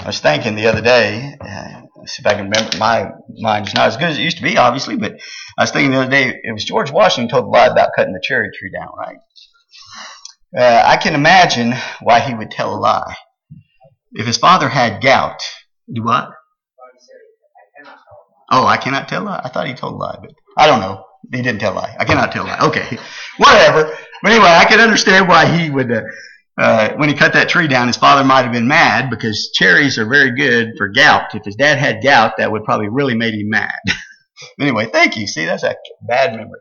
I was thinking the other day, see if I can remember. My mind's not as good as it used to be, obviously, but I was thinking the other day, it was George Washington told a lie about cutting the cherry tree down, right? I can imagine why he would tell a lie. If his father had gout, do what? Oh, I cannot tell a lie? I thought he told a lie, but I don't know. He didn't tell a lie. I cannot tell a lie. Okay, whatever. But anyway, I can understand why he would, when he cut that tree down, his father might have been mad because cherries are very good for gout. If his dad had gout, that would probably really made him mad. Anyway, thank you. See, that's a bad memory.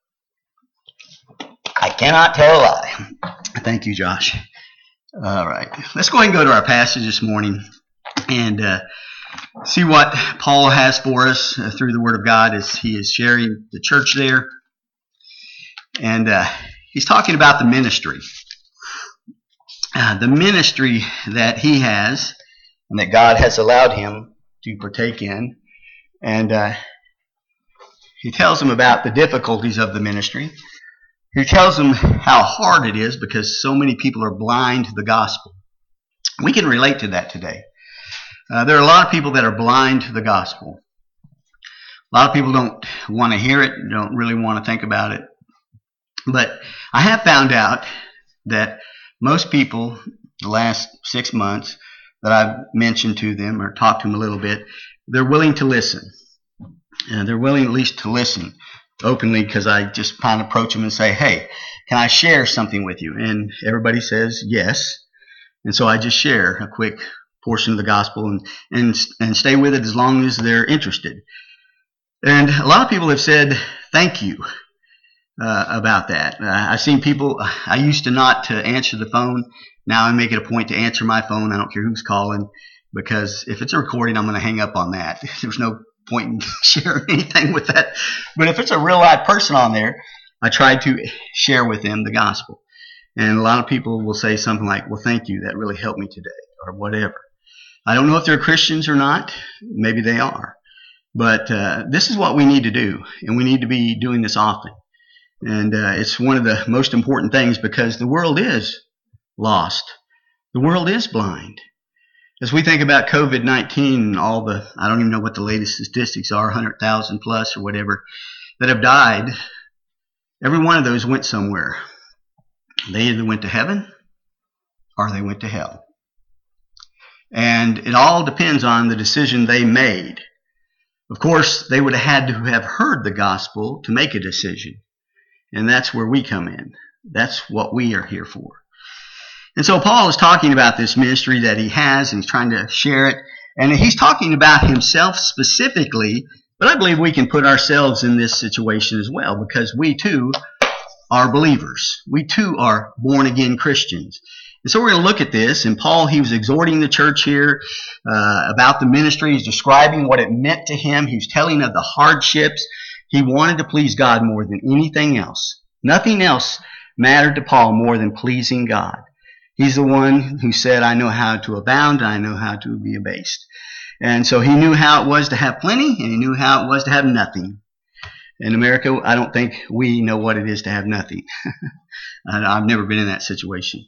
I cannot tell a lie. Thank you, Josh. All right. Let's go ahead and go to our passage this morning and see what Paul has for us through the Word of God as he is sharing the church there. And he's talking about the ministry. The ministry that he has and that God has allowed him to partake in. And he tells them about the difficulties of the ministry. He tells them how hard it is because so many people are blind to the gospel. We can relate to that today. There are a lot of people that are blind to the gospel. A lot of people don't want to hear it, don't really want to think about it. But I have found out that most people, the last 6 months that I've mentioned to them or talked to them a little bit, they're willing to listen. They're willing at least to listen openly because I just kind of approach them and say, hey, can I share something with you? And everybody says yes. And so I just share a quick portion of the gospel and stay with it as long as they're interested. And a lot of people have said thank you about that. I've seen people, I used to not to answer the phone. Now I make it a point to answer my phone. I don't care who's calling because if it's a recording, I'm going to hang up on that. There's no point in sharing anything with that. But if it's a real live person on there, I try to share with them the gospel. And a lot of people will say something like, well, thank you. That really helped me today or whatever. I don't know if they're Christians or not. Maybe they are. But this is what we need to do. And we need to be doing this often. And it's one of the most important things because the world is lost. The world is blind. As we think about COVID-19 and all the, I don't even know what the latest statistics are, 100,000 plus or whatever, that have died, every one of those went somewhere. They either went to heaven or they went to hell. And it all depends on the decision they made. Of course, they would have had to have heard the gospel to make a decision. And that's where we come in. That's what we are here for. And so Paul is talking about this ministry that he has, and he's trying to share it. And he's talking about himself specifically, but I believe we can put ourselves in this situation as well, because we too are believers. We too are born-again Christians. And so we're going to look at this, and Paul, he was exhorting the church here about the ministry. He's describing what it meant to him. He was telling of the hardships. He wanted to please God more than anything else. Nothing else mattered to Paul more than pleasing God. He's the one who said, I know how to abound, and I know how to be abased. And so he knew how it was to have plenty, and he knew how it was to have nothing. In America, I don't think we know what it is to have nothing. I've never been in that situation.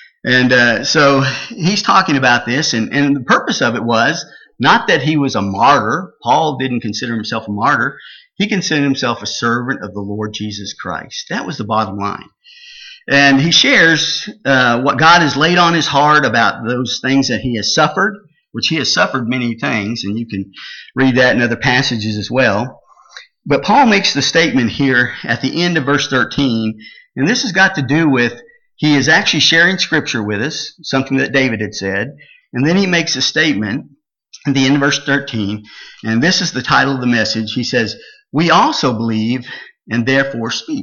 And so he's talking about this, and the purpose of it was not that he was a martyr. Paul didn't consider himself a martyr. He considered himself a servant of the Lord Jesus Christ. That was the bottom line. And he shares what God has laid on his heart about those things that he has suffered, which he has suffered many things, and you can read that in other passages as well. But Paul makes the statement here at the end of verse 13, and this has got to do with he is actually sharing Scripture with us, something that David had said, and then he makes a statement at the end of verse 13, and this is the title of the message. He says, we also believe and therefore speak.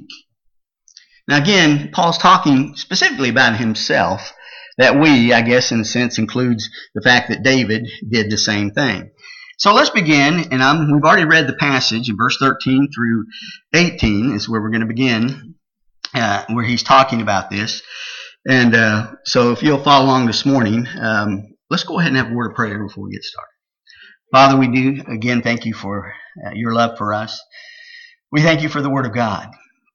Now again, Paul's talking specifically about himself. That we, I guess in a sense, includes the fact that David did the same thing. So let's begin, and we've already read the passage in verse 13 through 18 is where we're going to begin, where he's talking about this. And so if you'll follow along this morning, let's go ahead and have a word of prayer before we get started. Father, we do, again, thank you for your love for us. We thank you for the Word of God.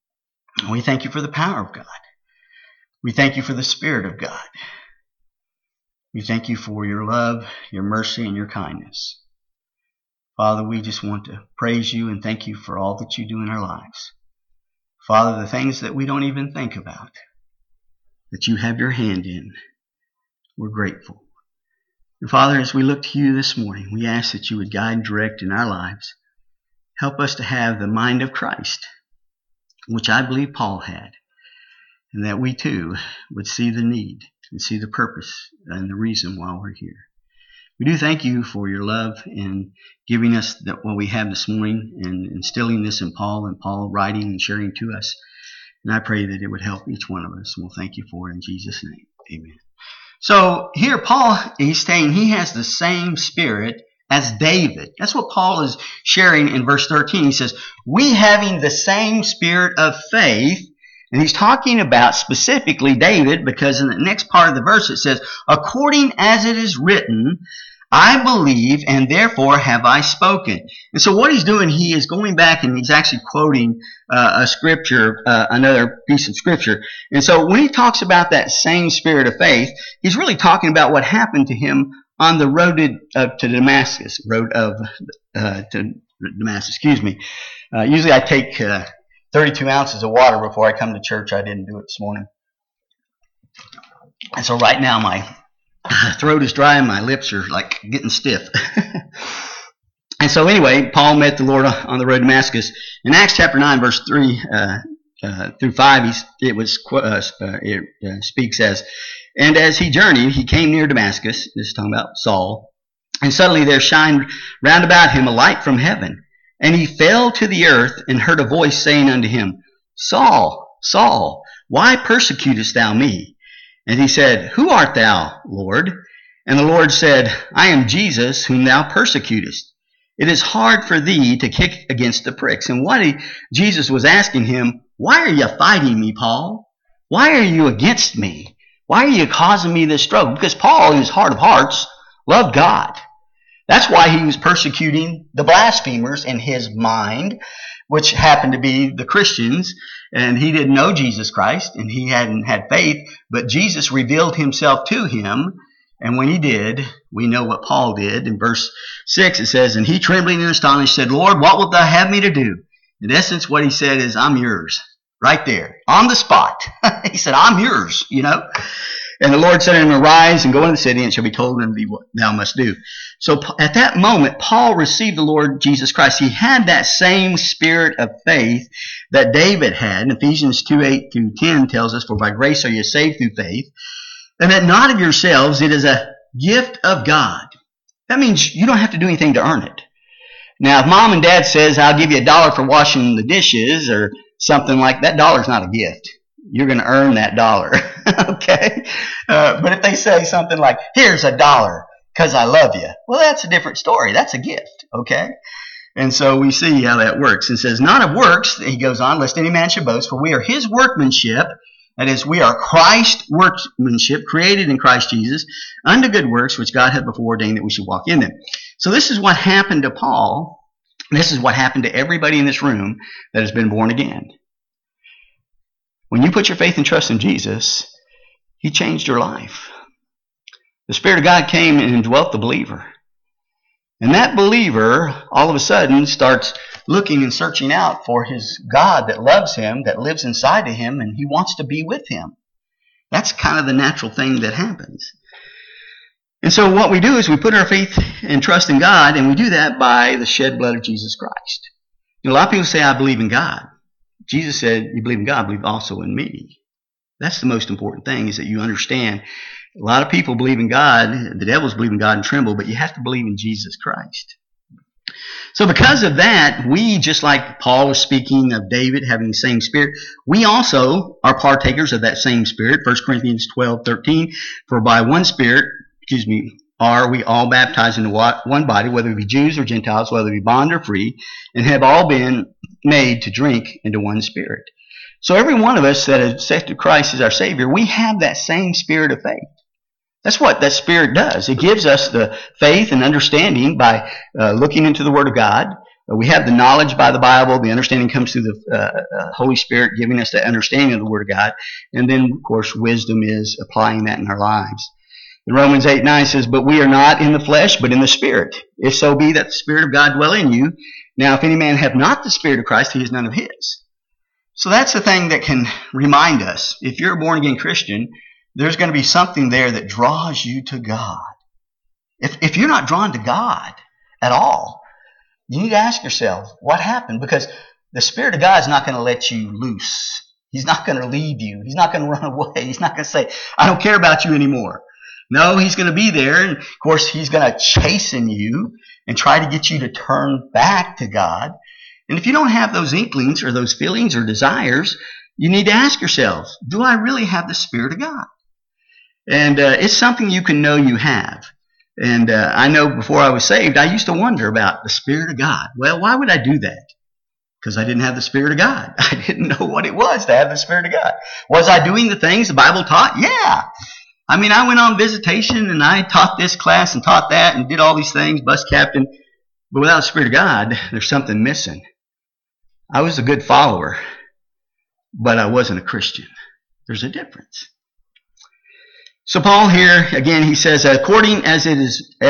We thank you for the power of God. We thank you for the Spirit of God. We thank you for your love, your mercy, and your kindness. Father, we just want to praise you and thank you for all that you do in our lives. Father, the things that we don't even think about, that you have your hand in, we're grateful. And Father, as we look to you this morning, we ask that you would guide and direct in our lives. Help us to have the mind of Christ, which I believe Paul had, and that we too would see the need and see the purpose and the reason why we're here. We do thank you for your love in giving us what we have this morning and instilling this in Paul, and Paul writing and sharing to us. And I pray that it would help each one of us. And we'll thank you for it in Jesus' name. Amen. So here Paul, he's saying he has the same spirit as David. That's what Paul is sharing in verse 13. He says, we having the same spirit of faith. And he's talking about specifically David, because in the next part of the verse it says, according as it is written, I believe, and therefore have I spoken. And so what he's doing, he is going back and he's actually quoting a scripture, another piece of scripture. And so when he talks about that same spirit of faith, he's really talking about what happened to him on the road to Damascus. Usually I take 32 ounces of water before I come to church. I didn't do it this morning. And so right now my throat is dry and my lips are like getting stiff. And so anyway, Paul met the Lord on the road to Damascus. In Acts chapter 9, verse 3 through 5, it speaks as, and as he journeyed, he came near Damascus. This is talking about Saul. And suddenly there shined round about him a light from heaven. And he fell to the earth and heard a voice saying unto him, Saul, Saul, why persecutest thou me? And he said, Who art thou, Lord? And the Lord said, I am Jesus, whom thou persecutest. It is hard for thee to kick against the pricks. And Jesus was asking him, why are you fighting me, Paul? Why are you against me? Why are you causing me this struggle? Because Paul, in his heart of hearts, loved God. That's why he was persecuting the blasphemers in his mind, which happened to be the Christians. And he didn't know Jesus Christ, and he hadn't had faith, but Jesus revealed himself to him. And when he did, we know what Paul did. In verse 6 it says, and he trembling and astonished said, Lord, what wilt thou have me to do? In essence, what he said is, I'm yours. Right there, on the spot. He said, I'm yours, And the Lord said unto him, arise and go into the city, and it shall be told unto thee what thou must do. So at that moment, Paul received the Lord Jesus Christ. He had that same spirit of faith that David had. And Ephesians 2:8-10 tells us, for by grace are you saved through faith, and that not of yourselves, it is a gift of God. That means you don't have to do anything to earn it. Now, if mom and dad says, I'll give you $1 for washing the dishes, or something like that, $1's not a gift. You're going to earn that $1. Okay? But if they say something like, here's $1 because I love you, well, that's a different story. That's a gift. Okay? And so we see how that works. It says, not of works, he goes on, lest any man should boast, for we are his workmanship. That is, we are Christ's workmanship, created in Christ Jesus, unto good works, which God hath before ordained that we should walk in them. So this is what happened to Paul. This is what happened to everybody in this room that has been born again. When you put your faith and trust in Jesus, he changed your life. The Spirit of God came and indwelt the believer. And that believer, all of a sudden, starts looking and searching out for his God that loves him, that lives inside of him, and he wants to be with him. That's kind of the natural thing that happens. And so what we do is we put our faith and trust in God, and we do that by the shed blood of Jesus Christ. A lot of people say, I believe in God. Jesus said, you believe in God, believe also in me. That's the most important thing, is that you understand. A lot of people believe in God, the devils believe in God and tremble, but you have to believe in Jesus Christ. So because of that, we, just like Paul was speaking of David having the same spirit, we also are partakers of that same spirit. 1 Corinthians 12:13, for by one spirit, are we all baptized into one body, whether we be Jews or Gentiles, whether we be bond or free, and have all been made to drink into one spirit. So every one of us that has accepted Christ as our Savior, we have that same spirit of faith. That's what that Spirit does. It gives us the faith and understanding by looking into the Word of God. We have the knowledge by the Bible. The understanding comes through the Holy Spirit giving us that understanding of the Word of God. And then, of course, wisdom is applying that in our lives. In Romans 8:9 says, but we are not in the flesh, but in the Spirit. If so be that the Spirit of God dwell in you. Now, if any man have not the Spirit of Christ, he is none of his. So that's the thing that can remind us. If you're a born-again Christian, there's going to be something there that draws you to God. If you're not drawn to God at all, you need to ask yourself, what happened? Because the Spirit of God is not going to let you loose. He's not going to leave you. He's not going to run away. He's not going to say, I don't care about you anymore. No, he's going to be there. And of course, he's going to chasten you and try to get you to turn back to God. And if you don't have those inklings or those feelings or desires, you need to ask yourselves, do I really have the Spirit of God? And it's something you can know you have. And I know before I was saved, I used to wonder about the Spirit of God. Well, why would I do that? Because I didn't have the Spirit of God. I didn't know what it was to have the Spirit of God. Was I doing the things the Bible taught? Yeah. I mean, I went on visitation and I taught this class and taught that and did all these things, bus captain. But without the Spirit of God, there's something missing. I was a good follower, but I wasn't a Christian. There's a difference. So Paul here, again, he says, according as it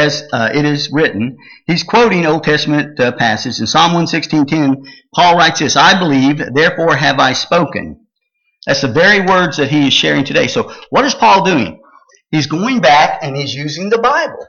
is written, he's quoting Old Testament passage. In Psalm 116:10, Paul writes this, I believe, therefore have I spoken. That's the very words that he is sharing today. So what is Paul doing? He's going back and he's using the Bible.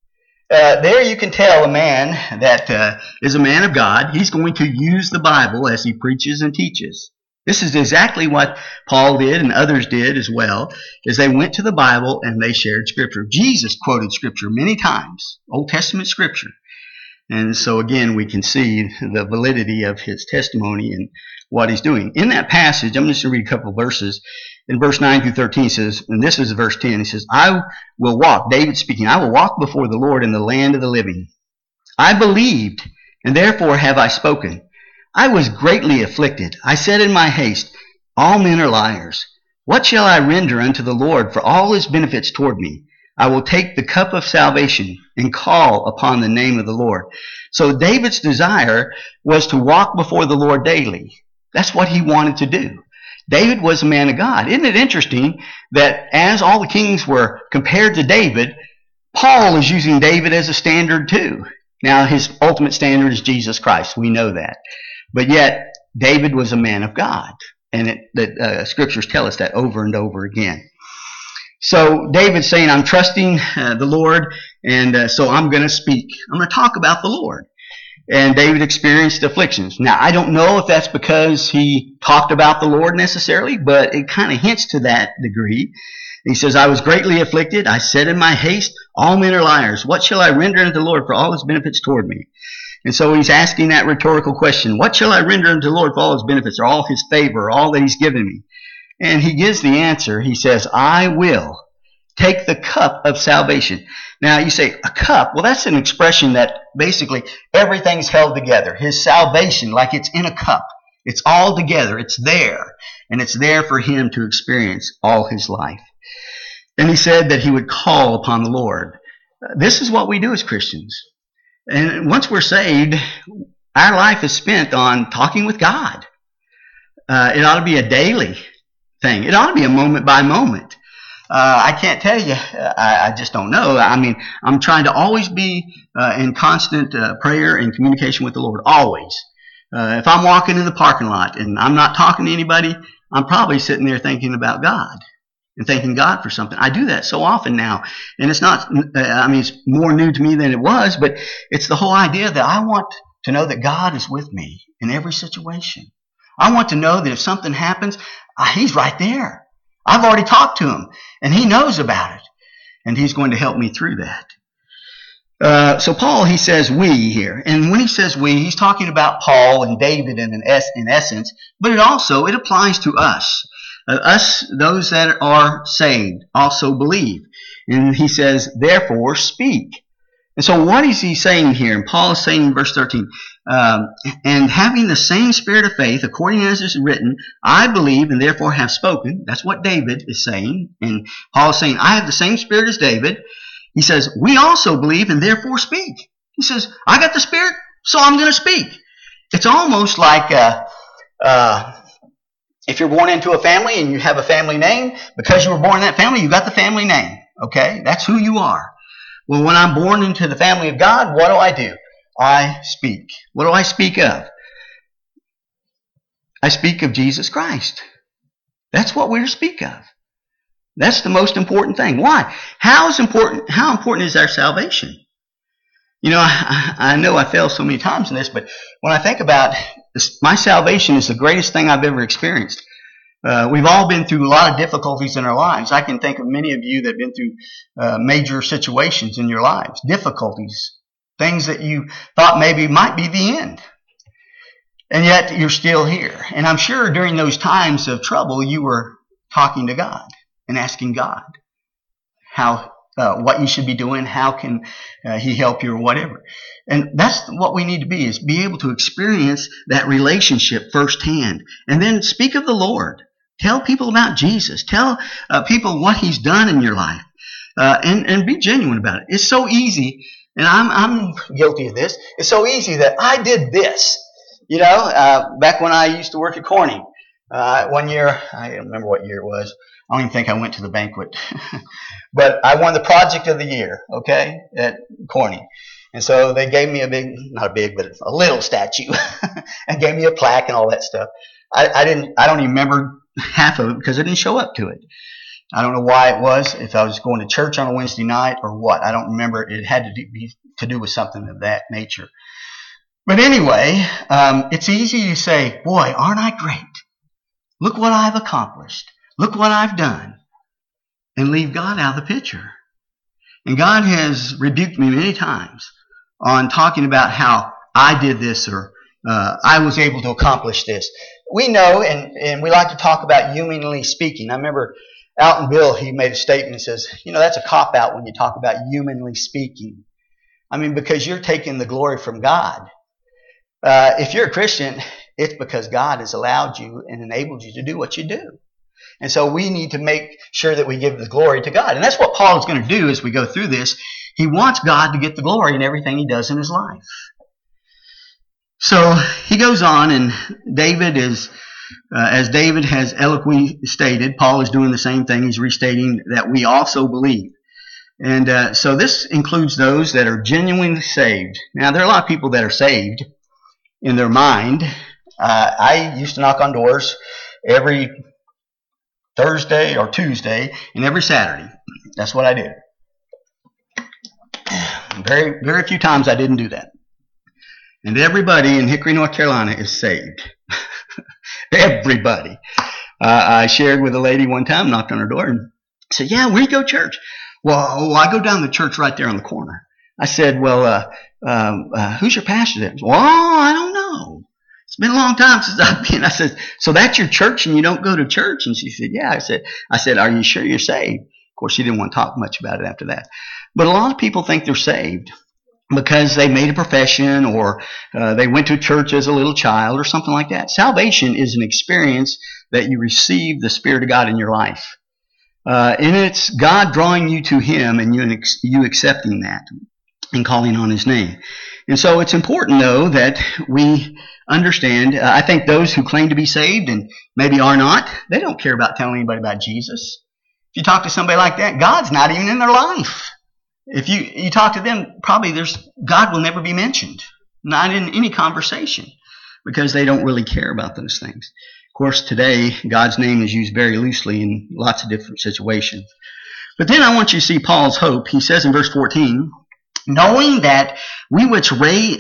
There you can tell a man that is a man of God. He's going to use the Bible as he preaches and teaches. This is exactly what Paul did and others did as well, is they went to the Bible and they shared Scripture. Jesus quoted Scripture many times, Old Testament Scripture. And so again, we can see the validity of his testimony and what he's doing. In that passage, I'm just going to read a couple of verses. In verse 9 through 13 says, and this is verse 10, he says, I will walk, David speaking, I will walk before the Lord in the land of the living. I believed, and therefore have I spoken. I was greatly afflicted. I said in my haste, all men are liars. What shall I render unto the Lord for all his benefits toward me? I will take the cup of salvation and call upon the name of the Lord. So David's desire was to walk before the Lord daily. That's what he wanted to do. David was a man of God. Isn't it interesting that as all the kings were compared to David, Paul is using David as a standard too. Now his ultimate standard is Jesus Christ. We know that. But yet, David was a man of God. And the scriptures tell us that over and over again. So David's saying, I'm trusting the Lord, and so I'm going to speak. I'm going to talk about the Lord. And David experienced afflictions. Now, I don't know if that's because he talked about the Lord necessarily, but it kind of hints to that degree. He says, I was greatly afflicted. I said in my haste, all men are liars. What shall I render unto the Lord for all his benefits toward me? And so he's asking that rhetorical question. What shall I render unto the Lord for all his benefits, or all his favor, or all that he's given me? And he gives the answer. He says, I will take the cup of salvation. Now you say, a cup? Well, that's an expression that basically everything's held together. His salvation, like it's in a cup. It's all together. It's there. And it's there for him to experience all his life. And he said that he would call upon the Lord. This is what we do as Christians. And once we're saved, our life is spent on talking with God. It ought to be a daily thing. It ought to be a moment by moment. I can't tell you. I just don't know. I mean, I'm trying to always be in constant prayer and communication with the Lord. Always. If I'm walking in the parking lot and I'm not talking to anybody, I'm probably sitting there thinking about God and thanking God for something. I do that so often now. And it's not, it's more new to me than it was, but it's the whole idea that I want to know that God is with me in every situation. I want to know that if something happens, he's right there. I've already talked to him, and he knows about it, and he's going to help me through that. So Paul, he says we here, and when he says we, he's talking about Paul and David in essence, but it applies to us. Us, those that are saved, also believe. And he says, therefore, speak. And so what is he saying here? And Paul is saying in verse 13, and having the same spirit of faith, according as is written, I believe and therefore have spoken. That's what David is saying. And Paul is saying, I have the same spirit as David. He says, we also believe and therefore speak. He says, I got the spirit, so I'm going to speak. It's almost like if you're born into a family and you have a family name, because you were born in that family, you got the family name. Okay? That's who you are. Well, when I'm born into the family of God, what do? I speak. What do I speak of? I speak of Jesus Christ. That's what we're to speak of. That's the most important thing. Why? How important is our salvation? You know, I know I fail so many times in this, but when I think about this, my salvation is the greatest thing I've ever experienced. We've all been through a lot of difficulties in our lives. I can think of many of you that have been through major situations in your lives, difficulties, things that you thought maybe might be the end. And yet you're still here. And I'm sure during those times of trouble, you were talking to God and asking God what you should be doing, how can He help you or whatever. And that's what we need to be, is be able to experience that relationship firsthand. And then speak of the Lord. Tell people about Jesus. Tell people what He's done in your life. And be genuine about it. It's so easy, and I'm guilty of this. It's so easy that I did this. You know, back when I used to work at Corning, one year, I don't remember what year it was. I don't even think I went to the banquet. But I won the project of the year, okay, at Corning. And so they gave me not a big, but a little statue and gave me a plaque and all that stuff. I don't even remember half of it because I didn't show up to it. I don't know why it was, if I was going to church on a Wednesday night or what. I don't remember. It had to do with something of that nature. But anyway, it's easy to say, boy, aren't I great? Look what I've accomplished. Look what I've done. And leave God out of the picture. And God has rebuked me many times on talking about how I did this or I was able to accomplish this. We know, and we like to talk about humanly speaking. I remember Alton Bill, he made a statement and says, you know, that's a cop-out when you talk about humanly speaking. I mean, because you're taking the glory from God. If you're a Christian, it's because God has allowed you and enabled you to do what you do. And so we need to make sure that we give the glory to God. And that's what Paul is going to do as we go through this. He wants God to get the glory in everything he does in his life. So he goes on, and David is, as David has eloquently stated, Paul is doing the same thing. He's restating that we also believe. And so this includes those that are genuinely saved. Now, there are a lot of people that are saved in their mind. I used to knock on doors every Thursday or Tuesday and every Saturday. That's what I did. Very, very few times I didn't do that. And everybody in Hickory, North Carolina is saved. Everybody. I shared with a lady one time, knocked on her door, and said, yeah, where do you go to church? Well, I go down to the church right there on the corner. I said, well, who's your pastor there? Well, I don't know. It's been a long time since I've been. I said, so that's your church and you don't go to church? And she said, yeah. I said, are you sure you're saved? Of course, she didn't want to talk much about it after that. But a lot of people think they're saved because they made a profession or they went to church as a little child or something like that. Salvation is an experience that you receive the Spirit of God in your life. And it's God drawing you to Him and you accepting that and calling on His name. And so it's important, though, that we understand. I think those who claim to be saved and maybe are not, they don't care about telling anybody about Jesus. If you talk to somebody like that, God's not even in their life. If you talk to them, probably God will never be mentioned, not in any conversation, because they don't really care about those things. Of course, today, God's name is used very loosely in lots of different situations. But then I want you to see Paul's hope. He says in verse 14, knowing that He which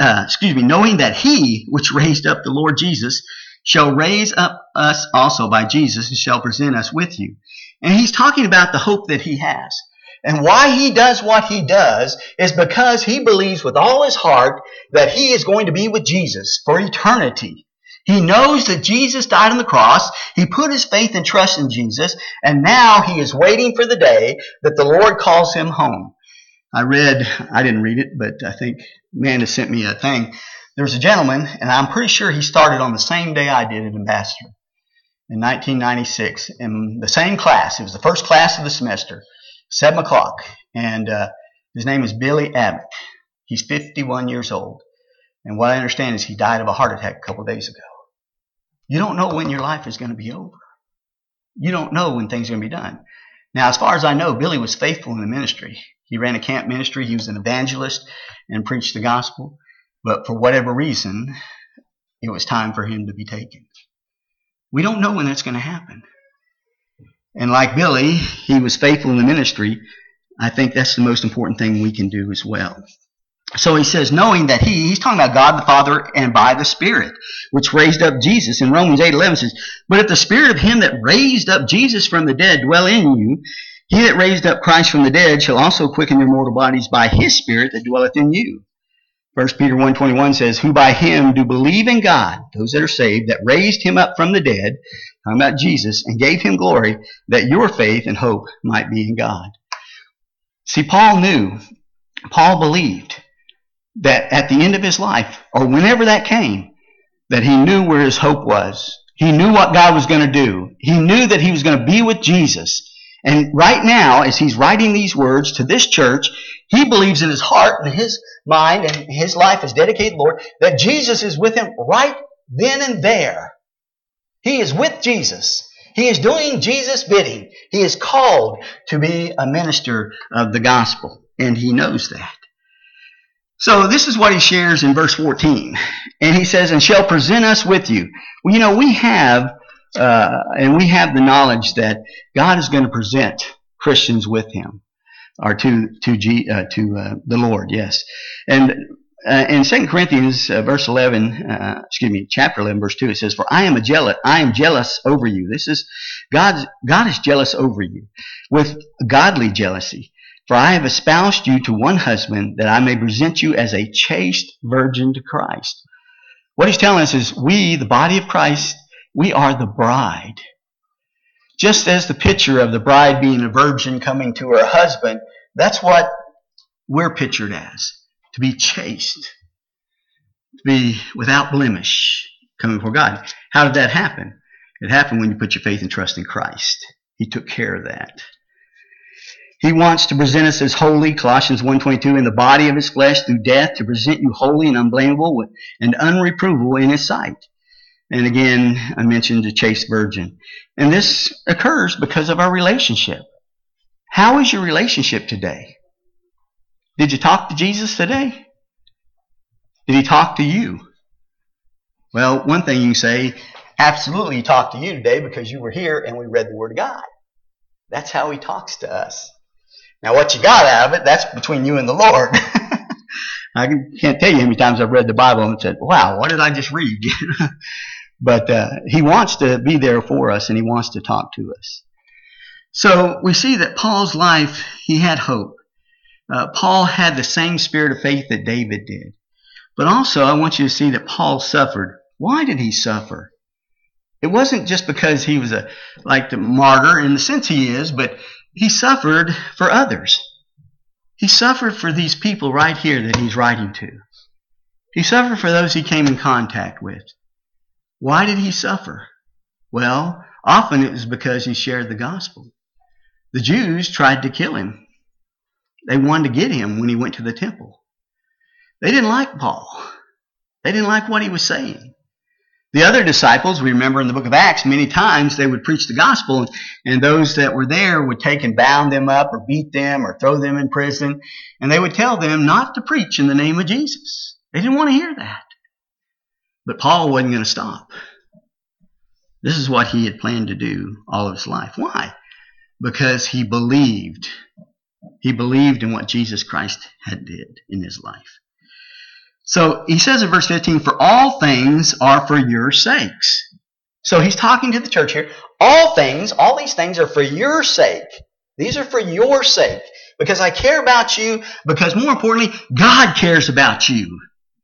raised up the Lord Jesus shall raise up us also by Jesus and shall present us with you. And he's talking about the hope that he has. And why he does what he does is because he believes with all his heart that he is going to be with Jesus for eternity. He knows that Jesus died on the cross. He put his faith and trust in Jesus. And now he is waiting for the day that the Lord calls him home. I didn't read it, but I think Amanda sent me a thing. There was a gentleman, and I'm pretty sure he started on the same day I did at Ambassador in 1996 in the same class. It was the first class of the semester, 7 o'clock. And his name is Billy Abbott. He's 51 years old. And what I understand is he died of a heart attack a couple of days ago. You don't know when your life is going to be over. You don't know when things are going to be done. Now, as far as I know, Billy was faithful in the ministry. He ran a camp ministry. He was an evangelist and preached the gospel. But for whatever reason, it was time for him to be taken. We don't know when that's going to happen. And like Billy, he was faithful in the ministry. I think that's the most important thing we can do as well. So he says, knowing that he's talking about God the Father and by the Spirit, which raised up Jesus. In Romans 8:11 says, but if the Spirit of him that raised up Jesus from the dead dwell in you, he that raised up Christ from the dead shall also quicken your mortal bodies by his Spirit that dwelleth in you. 1 Peter 1:21 says, who by him do believe in God, those that are saved, that raised him up from the dead, talking about Jesus, and gave him glory, that your faith and hope might be in God. See, Paul believed that at the end of his life, or whenever that came, that he knew where his hope was. He knew what God was going to do. He knew that he was going to be with Jesus. And right now, as he's writing these words to this church, he believes in his heart and his mind and his life is dedicated to the Lord, that Jesus is with him right then and there. He is with Jesus. He is doing Jesus' bidding. He is called to be a minister of the gospel, and he knows that. So this is what he shares in verse 14. And he says, and shall present us with you. Well, we have the knowledge that God is going to present Christians with him, or to the Lord, yes. And in 2 Corinthians chapter 11, verse 2, it says, for I am jealous over you. This is God is jealous over you with godly jealousy. For I have espoused you to one husband, that I may present you as a chaste virgin to Christ. What he's telling us is we, the body of Christ, we are the bride. Just as the picture of the bride being a virgin coming to her husband, that's what we're pictured as. To be chaste. To be without blemish, coming before God. How did that happen? It happened when you put your faith and trust in Christ. He took care of that. He wants to present us as holy, Colossians 1:22, in the body of his flesh through death, to present you holy and unblameable and unreprovable in his sight. And again, I mentioned a chaste virgin. And this occurs because of our relationship. How is your relationship today? Did you talk to Jesus today? Did he talk to you? Well, one thing you can say, absolutely he talked to you today because you were here and we read the Word of God. That's how he talks to us. Now, what you got out of it, that's between you and the Lord. I can't tell you how many times I've read the Bible and said, wow, what did I just read? But he wants to be there for us, and he wants to talk to us. So we see that Paul's life, he had hope. Paul had the same spirit of faith that David did. But also, I want you to see that Paul suffered. Why did he suffer? It wasn't just because he was like the martyr in the sense he is, but he suffered for others. He suffered for these people right here that he's writing to. He suffered for those he came in contact with. Why did he suffer? Well, often it was because he shared the gospel. The Jews tried to kill him. They wanted to get him when he went to the temple. They didn't like Paul. They didn't like what he was saying. The other disciples, we remember in the book of Acts, many times they would preach the gospel, and those that were there would take and bound them up or beat them or throw them in prison, and they would tell them not to preach in the name of Jesus. They didn't want to hear that. But Paul wasn't going to stop. This is what he had planned to do all of his life. Why? Because he believed. He believed in what Jesus Christ had did in his life. So he says in verse 15, for all things are for your sakes. So he's talking to the church here. All these things are for your sake. These are for your sake. Because I care about you. Because more importantly, God cares about you.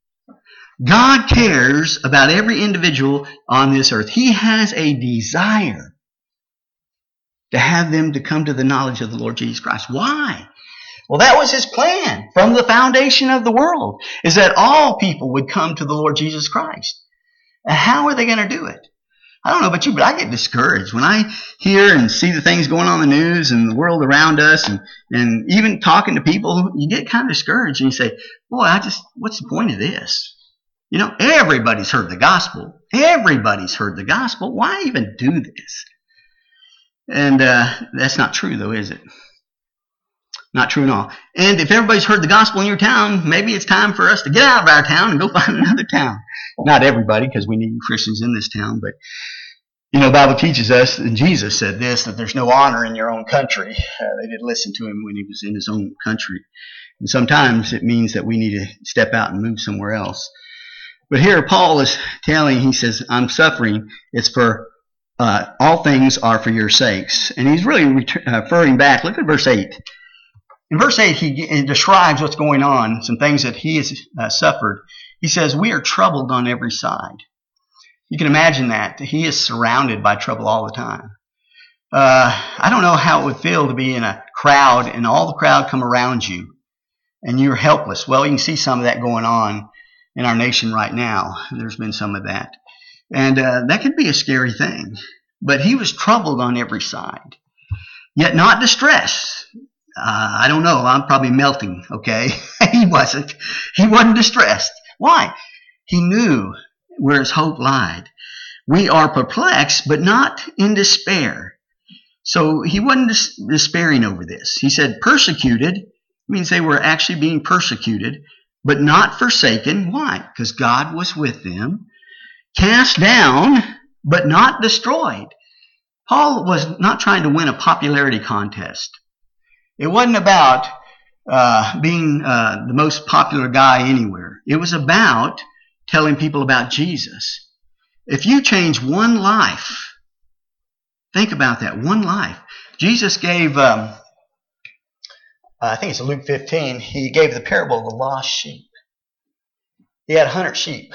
God cares about every individual on this earth. He has a desire to have them to come to the knowledge of the Lord Jesus Christ. Why? Well, that was his plan from the foundation of the world, is that all people would come to the Lord Jesus Christ. And how are they going to do it? I don't know about you, but I get discouraged when I hear and see the things going on in the news and the world around us, and even talking to people, you get kind of discouraged and you say, boy, what's the point of this? You know, everybody's heard the gospel. Everybody's heard the gospel. Why even do this? And that's not true, though, is it? Not true at all. And if everybody's heard the gospel in your town, maybe it's time for us to get out of our town and go find another town. Not everybody, because we need Christians in this town, but the Bible teaches us, and Jesus said this, that there's no honor in your own country. They didn't listen to him when he was in his own country. And sometimes it means that we need to step out and move somewhere else. But here Paul is telling, he says, I'm suffering. It's for, all things are for your sakes. And he's really referring back. Look at verse 8. In verse 8, he describes what's going on, some things that he has suffered. He says, we are troubled on every side. You can imagine that. He is surrounded by trouble all the time. I don't know how it would feel to be in a crowd and all the crowd come around you and you're helpless. Well, you can see some of that going on in our nation right now. There's been some of that. And that could be a scary thing. But he was troubled on every side, yet not distressed. I don't know. I'm probably melting, okay? He wasn't. He wasn't distressed. Why? He knew where his hope lied. We are perplexed, but not in despair. So he wasn't despairing over this. He said persecuted means they were actually being persecuted, but not forsaken. Why? Because God was with them. Cast down, but not destroyed. Paul was not trying to win a popularity contest. It wasn't about being the most popular guy anywhere. It was about telling people about Jesus. If you change one life, think about that, one life. Jesus gave, I think it's Luke 15, he gave the parable of the lost sheep. He had 100 sheep.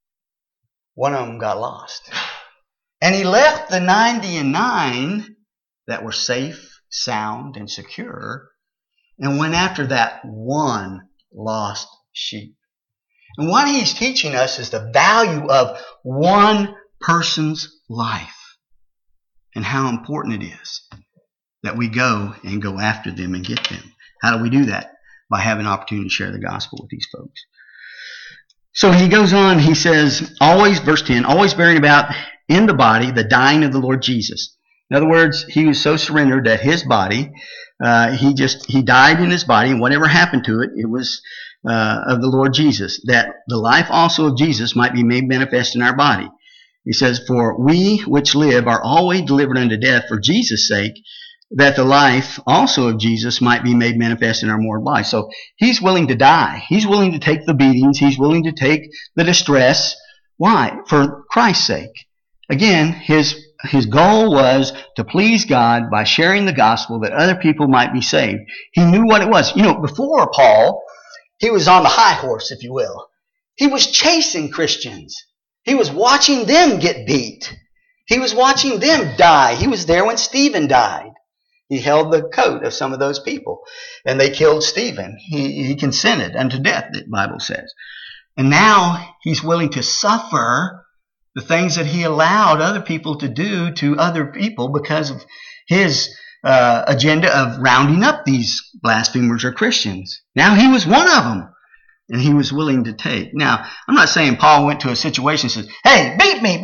One of them got lost. And he left the 99 that were safe, sound, and secure, and went after that one lost sheep. And what he's teaching us is the value of one person's life and how important it is that we go and go after them and get them. How do we do that? By having an opportunity to share the gospel with these folks. So he goes on, he says, always, verse 10, always bearing about in the body the dying of the Lord Jesus. In other words, he was so surrendered that his body, he died in his body, and whatever happened to it, it was of the Lord Jesus, that the life also of Jesus might be made manifest in our body. He says, for we which live are always delivered unto death for Jesus' sake, that the life also of Jesus might be made manifest in our mortal body. So he's willing to die. He's willing to take the beatings. He's willing to take the distress. Why? For Christ's sake. Again, his goal was to please God by sharing the gospel that other people might be saved. He knew what it was. Before Paul, he was on the high horse, if you will. He was chasing Christians. He was watching them get beat. He was watching them die. He was there when Stephen died. He held the coat of some of those people, and they killed Stephen. He consented unto death, the Bible says. And now he's willing to suffer the things that he allowed other people to do to other people because of his agenda of rounding up these blasphemers or Christians. Now he was one of them, and he was willing to take. Now, I'm not saying Paul went to a situation and says, hey, beat me.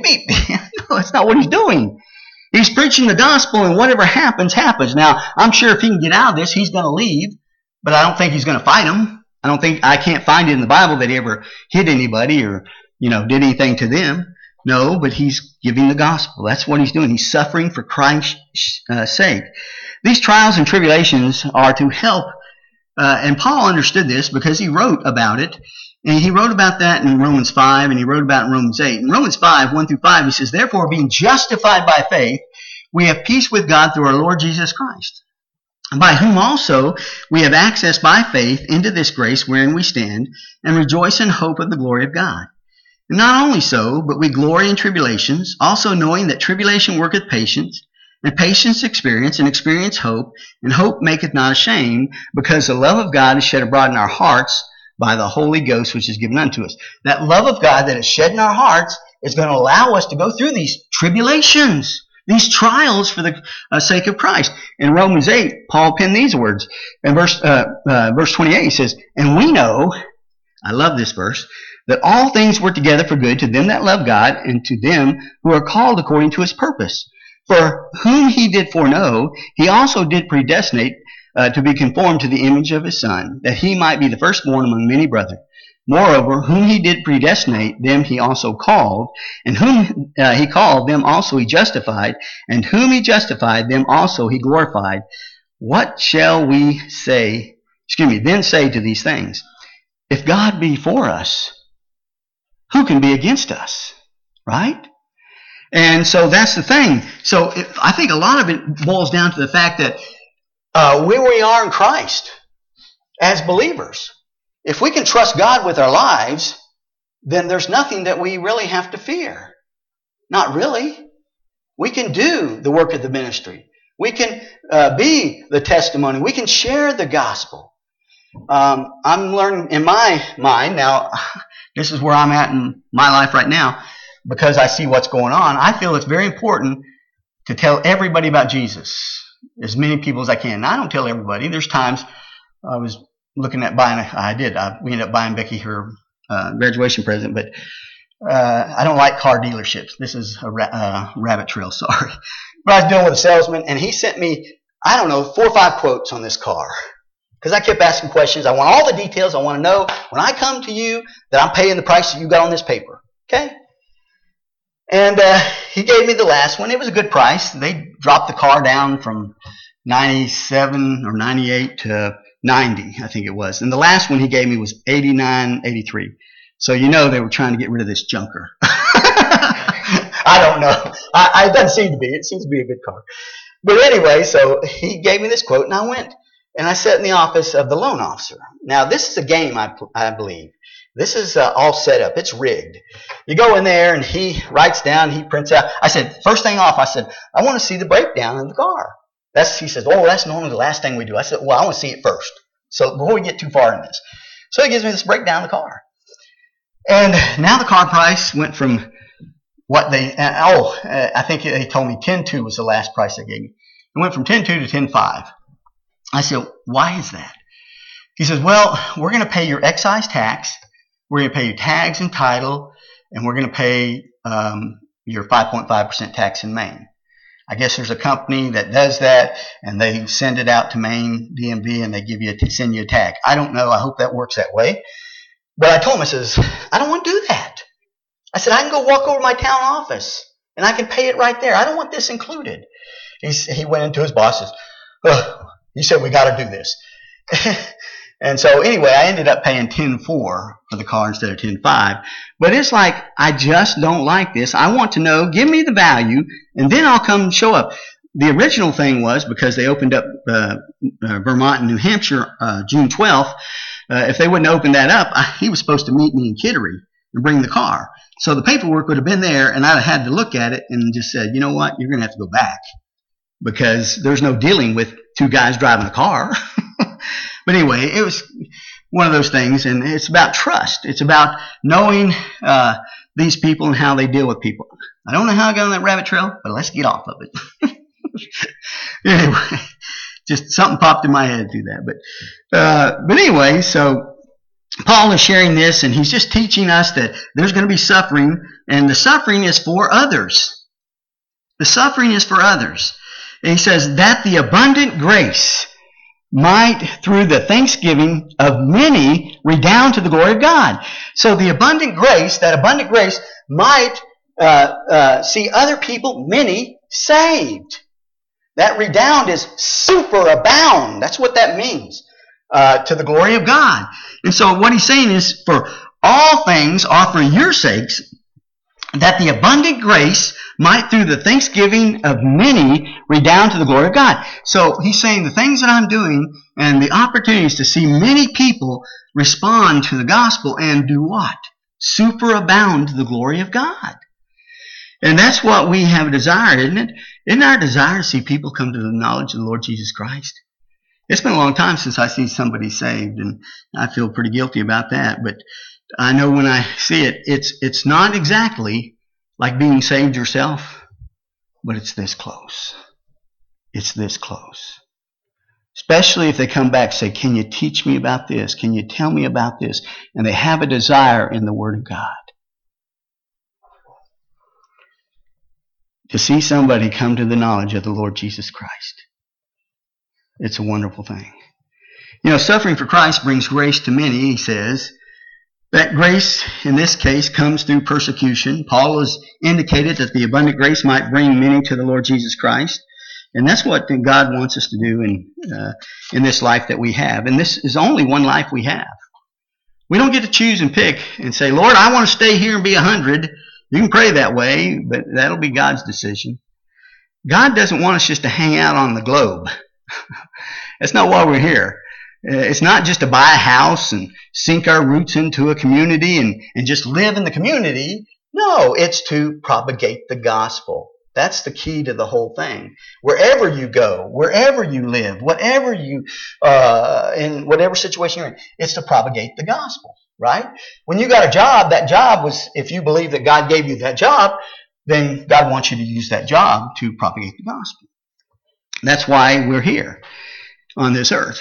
No, that's not what he's doing. He's preaching the gospel, and whatever happens, happens. Now, I'm sure if he can get out of this, he's going to leave, but I don't think he's going to fight them. I can't find it in the Bible that he ever hit anybody or, did anything to them. No, but he's giving the gospel. That's what he's doing. He's suffering for Christ's sake. These trials and tribulations are to help, and Paul understood this because he wrote about it. And he wrote about that in Romans 5, and he wrote about it in Romans 8. In Romans 5, 1 through 5, he says, therefore, being justified by faith, we have peace with God through our Lord Jesus Christ, by whom also we have access by faith into this grace wherein we stand, and rejoice in hope of the glory of God. And not only so, but we glory in tribulations, also knowing that tribulation worketh patience, and patience experience, and experience hope, and hope maketh not ashamed, because the love of God is shed abroad in our hearts by the Holy Ghost which is given unto us. That love of God that is shed in our hearts is going to allow us to go through these tribulations, these trials for the sake of Christ. In Romans 8, Paul penned these words. In verse 28, he says, and we know, I love this verse, that all things work together for good to them that love God and to them who are called according to his purpose. For whom he did foreknow, he also did predestinate to be conformed to the image of his Son, that he might be the firstborn among many brethren. Moreover, whom he did predestinate, them he also called, and whom he called, them also he justified, and whom he justified, them also he glorified. What shall we then say to these things? If God be for us, who can be against us? Right? And so that's the thing. So I think a lot of it boils down to the fact that where we are in Christ as believers. If we can trust God with our lives, then there's nothing that we really have to fear. Not really. We can do the work of the ministry. We can be the testimony. We can share the gospel. I'm learning in my mind now, this is where I'm at in my life right now, because I see what's going on. I feel it's very important to tell everybody about Jesus, as many people as I can. Now, I don't tell everybody. There's times I was looking at buying, we ended up buying Becky her graduation present, but I don't like car dealerships. This is a rabbit trail, sorry. But I was dealing with a salesman, and he sent me, 4 or 5 quotes on this car. Because I kept asking questions. I want all the details. I want to know when I come to you that I'm paying the price that you got on this paper. Okay? And he gave me the last one. It was a good price. They dropped the car down from 97 or 98 to 90, I think it was. And the last one he gave me was 89, 83. So you know they were trying to get rid of this junker. I don't know. It doesn't seem to be. It seems to be a good car. But anyway, so he gave me this quote, and I went. And I sat in the office of the loan officer. Now, this is a game, I believe. This is all set up. It's rigged. You go in there, and he writes down, he prints out. I said, first thing off, I said, I want to see the breakdown of the car. He says, that's normally the last thing we do. I said, well, I want to see it first. So before we get too far in this. So he gives me this breakdown of the car. And now the car price went from I think they told me 10.2 was the last price they gave me. It went from 10.2 to 10.5. I said, why is that? He says, well, we're going to pay your excise tax, we're going to pay your tags and title, and we're going to pay your 5.5% tax in Maine. I guess there's a company that does that, and they send it out to Maine DMV, and they send you a tag. I don't know. I hope that works that way. But I told him, I says, I don't want to do that. I said, I can go walk over to my town office, and I can pay it right there. I don't want this included. He went into his boss and says, he said, we got to do this. And so anyway, I ended up paying 10.4 for the car instead of 10.5. But it's like, I just don't like this. I want to know, give me the value, and then I'll come show up. The original thing was, because they opened up Vermont and New Hampshire June 12th, if they wouldn't open that up, he was supposed to meet me in Kittery and bring the car. So the paperwork would have been there, and I'd have had to look at it and just said, you know what, you're going to have to go back. Because there's no dealing with 2 guys driving a car. But anyway, it was one of those things, and it's about trust. It's about knowing these people and how they deal with people. I don't know how I got on that rabbit trail, but let's get off of it. Anyway, just something popped in my head to do that. But anyway, so Paul is sharing this, and he's just teaching us that there's going to be suffering, and the suffering is for others. The suffering is for others. And he says, that the abundant grace might, through the thanksgiving of many, redound to the glory of God. So the abundant grace, that abundant grace might see other people, many, saved. That redound is superabound. That's what that means, to the glory of God. And so what he's saying is, for all things are for your sakes, that the abundant grace might, through the thanksgiving of many, redound to the glory of God. So he's saying the things that I'm doing and the opportunities to see many people respond to the gospel and do what? Superabound to the glory of God. And that's what we have a desire, isn't it? Isn't our desire to see people come to the knowledge of the Lord Jesus Christ? It's been a long time since I see somebody saved, and I feel pretty guilty about that. But I know when I see it, it's not exactly like being saved yourself, but it's this close. It's this close. Especially if they come back and say, can you teach me about this? Can you tell me about this? And they have a desire in the Word of God. to see somebody come to the knowledge of the Lord Jesus Christ. It's a wonderful thing. Suffering for Christ brings grace to many, he says. That grace, in this case, comes through persecution. Paul has indicated that the abundant grace might bring many to the Lord Jesus Christ. And that's what God wants us to do in this life that we have. And this is only one life we have. We don't get to choose and pick and say, Lord, I want to stay here and be 100. You can pray that way, but that'll be God's decision. God doesn't want us just to hang out on the globe. That's not why we're here. It's not just to buy a house and sink our roots into a community and just live in the community. No, it's to propagate the gospel. That's the key to the whole thing. Wherever you go, wherever you live, whatever you, in whatever situation you're in, it's to propagate the gospel, right? When you got a job, that job was, if you believe that God gave you that job, then God wants you to use that job to propagate the gospel. That's why we're here on this earth.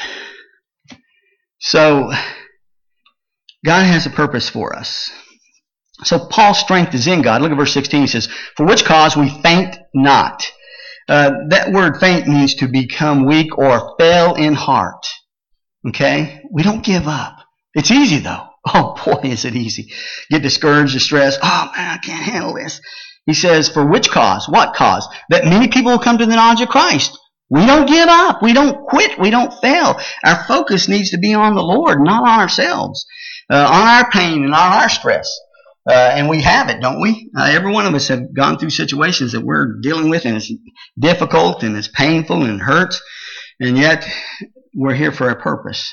So, God has a purpose for us. So Paul's strength is in God. Look at verse 16. He says, for which cause we faint not. That word faint means to become weak or fail in heart. Okay? We don't give up. It's easy though. Oh boy, is it easy. Get discouraged, distressed. Oh man, I can't handle this. He says, for which cause? What cause? That many people will come to the knowledge of Christ. We don't give up. We don't quit. We don't fail. Our focus needs to be on the Lord, not on ourselves, on our pain and on our stress. And we have it, don't we? Every one of us have gone through situations that we're dealing with, and it's difficult, and it's painful, and it hurts, and yet we're here for a purpose.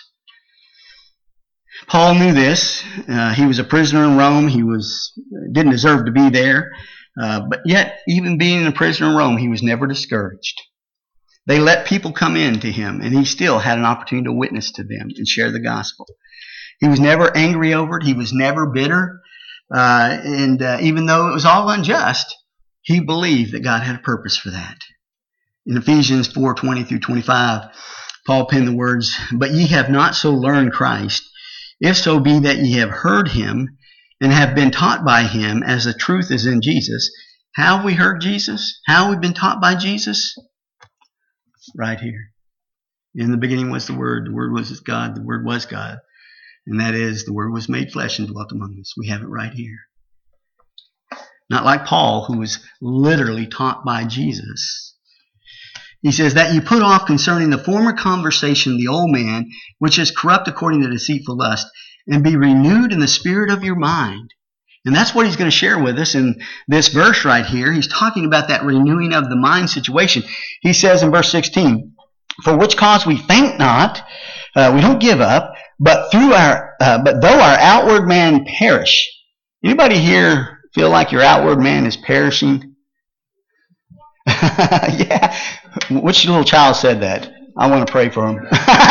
Paul knew this. He was a prisoner in Rome. He didn't deserve to be there. But yet, even being a prisoner in Rome, he was never discouraged. They let people come in to him, and he still had an opportunity to witness to them and share the gospel. He was never angry over it. He was never bitter. And even though it was all unjust, he believed that God had a purpose for that. In Ephesians 4:20 through 25, Paul penned the words, but ye have not so learned Christ, if so be that ye have heard him and have been taught by him, as the truth is in Jesus. How have we heard Jesus? How have we been taught by Jesus? Right here. In the beginning was the Word was God, the Word was God. And that is, the Word was made flesh and dwelt among us. We have it right here. Not like Paul, who was literally taught by Jesus. He says, that you put off concerning the former conversation the old man, which is corrupt according to deceitful lust, and be renewed in the spirit of your mind. And that's what he's going to share with us in this verse right here. He's talking about that renewing of the mind situation. He says in verse 16, for which cause we faint not, we don't give up, but though our outward man perish. Anybody here feel like your outward man is perishing? Yeah. Which little child said that? I want to pray for him.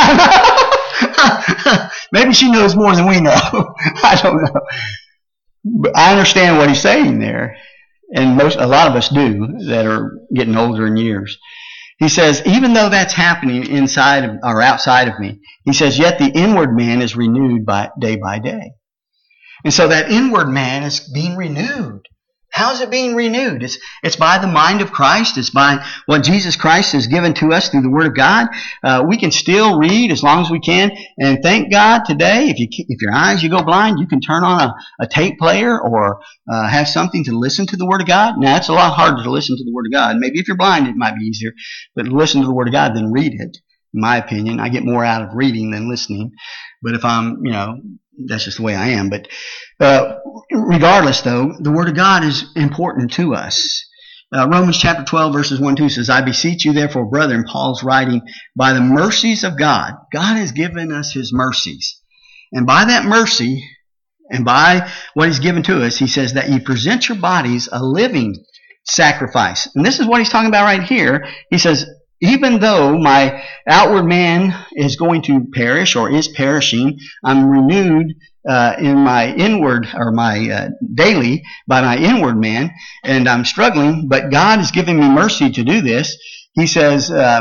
Maybe she knows more than we know. I don't know. But I understand what he's saying there. And a lot of us do that are getting older in years. He says, even though that's happening inside of, or outside of me, he says, yet the inward man is renewed by day. And so that inward man is being renewed. How is it being renewed? It's by the mind of Christ. It's by what Jesus Christ has given to us through the Word of God. We can still read as long as we can. And thank God today, if your eyes you go blind, you can turn on a tape player or have something to listen to the Word of God. Now, it's a lot harder to listen to the Word of God. Maybe if you're blind, it might be easier. But listen to the Word of God than read it. In my opinion, I get more out of reading than listening. But if I'm, that's just the way I am. But regardless, though, the Word of God is important to us. Romans chapter 12, verses 1 and 2 says, I beseech you, therefore, brethren, Paul's writing, by the mercies of God. God has given us His mercies. And by that mercy, and by what He's given to us, He says that you present your bodies a living sacrifice. And this is what He's talking about right here. He says, even though my outward man is going to perish or is perishing, I'm renewed in my inward, or my daily, by my inward man, and I'm struggling, but God is giving me mercy to do this. He says,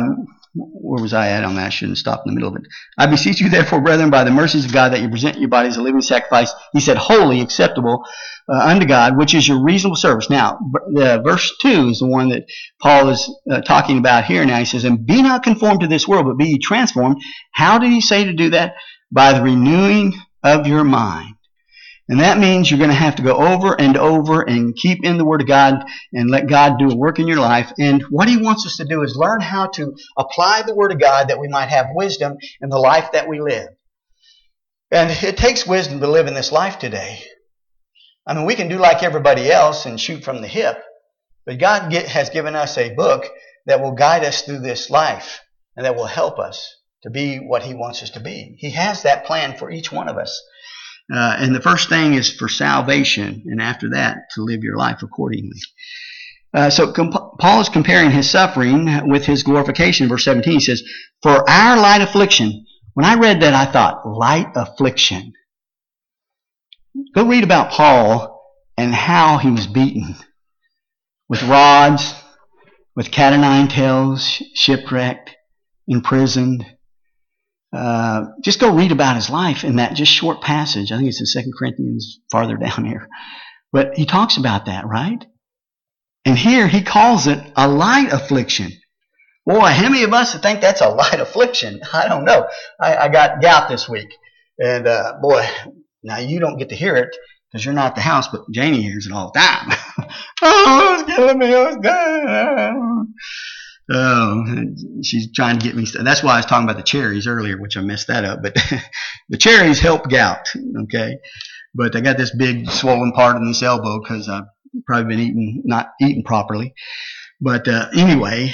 where was I at on that? I shouldn't stop in the middle of it. I beseech you, therefore, brethren, by the mercies of God, that you present your bodies a living sacrifice. He said, holy, acceptable unto God, which is your reasonable service. Now, verse 2 is the one that Paul is talking about here now. He says, and be not conformed to this world, but be ye transformed. How did he say to do that? By the renewing of your mind. And that means you're going to have to go over and over and keep in the Word of God and let God do a work in your life. And what He wants us to do is learn how to apply the Word of God that we might have wisdom in the life that we live. And it takes wisdom to live in this life today. I mean, we can do like everybody else and shoot from the hip. But God has given us a book that will guide us through this life and that will help us to be what He wants us to be. He has that plan for each one of us. And the first thing is for salvation, and after that, to live your life accordingly. So Paul is comparing his suffering with his glorification. Verse 17, he says, for our light affliction. When I read that, I thought, light affliction. Go read about Paul and how he was beaten. With rods, with cat o' nine tails, shipwrecked, imprisoned. Just go read about his life in that just short passage. I think it's in 2 Corinthians, farther down here. But he talks about that, right? And here he calls it a light affliction. Boy, how many of us think that's a light affliction? I don't know. I got gout this week. And boy, now you don't get to hear it because you're not at the house, but Janie hears it all the time. Oh, it's killing me. I was dying. Oh, she's trying to get me. That's why I was talking about the cherries earlier, which I messed that up. But the cherries help gout, okay? But I got this big swollen part in this elbow because I've probably been not eating properly. But anyway,